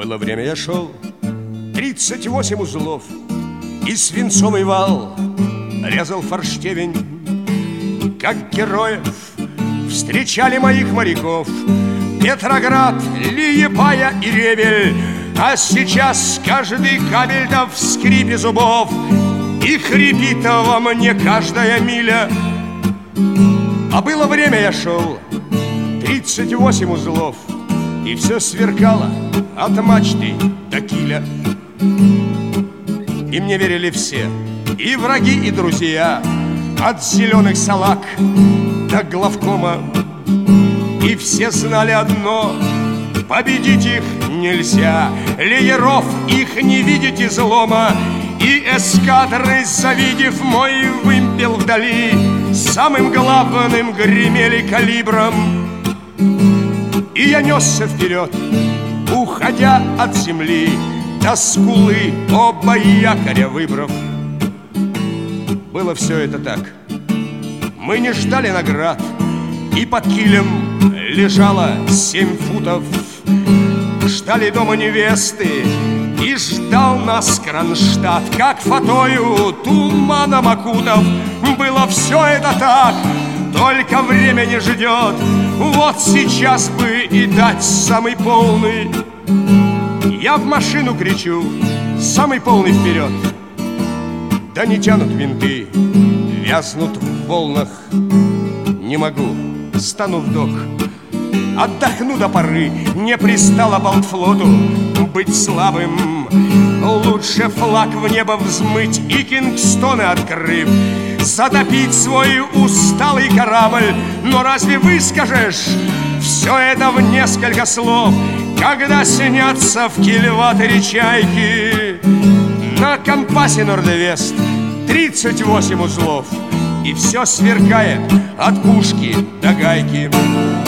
Было время, я шел 38 узлов, и свинцовый вал резал форштевень. Как героев встречали моих моряков Петроград, Лиепая и Ревель. А сейчас каждый кабель да в скрипе зубов, и хрипит во мне каждая миля. А было время, я шел 38 узлов, и все сверкало от мачты до киля. И мне верили все, и враги, и друзья, от зеленых салаг до главкома. И все знали одно: победить их нельзя, лееров их не видеть излома. И эскадры, завидев мой вымпел вдали, самым главным гремели калибром. И я несся вперед, уходя от земли, до скулы оба якоря выбрав. Было все это так. Мы не ждали наград, и под килем лежало 7 футов. Ждали дома невесты, и ждал нас Кронштадт, как фатою туманом окутав. Было все это так, только время не ждет. Вот сейчас бы и дать самый полный. Я в машину кричу: самый полный вперед! Да не тянут винты, вязнут в волнах. Не могу, стану в док, отдохну до поры. Не пристало Балтфлоту быть слабым. Лучше флаг в небо взмыть и Кингстоны открыв, затопить свой усталый корабль. Но разве выскажешь все это в несколько слов, когда снятся в кильваторе чайки? На компасе Норд-Вест 38 узлов, и все сверкает от пушки до гайки.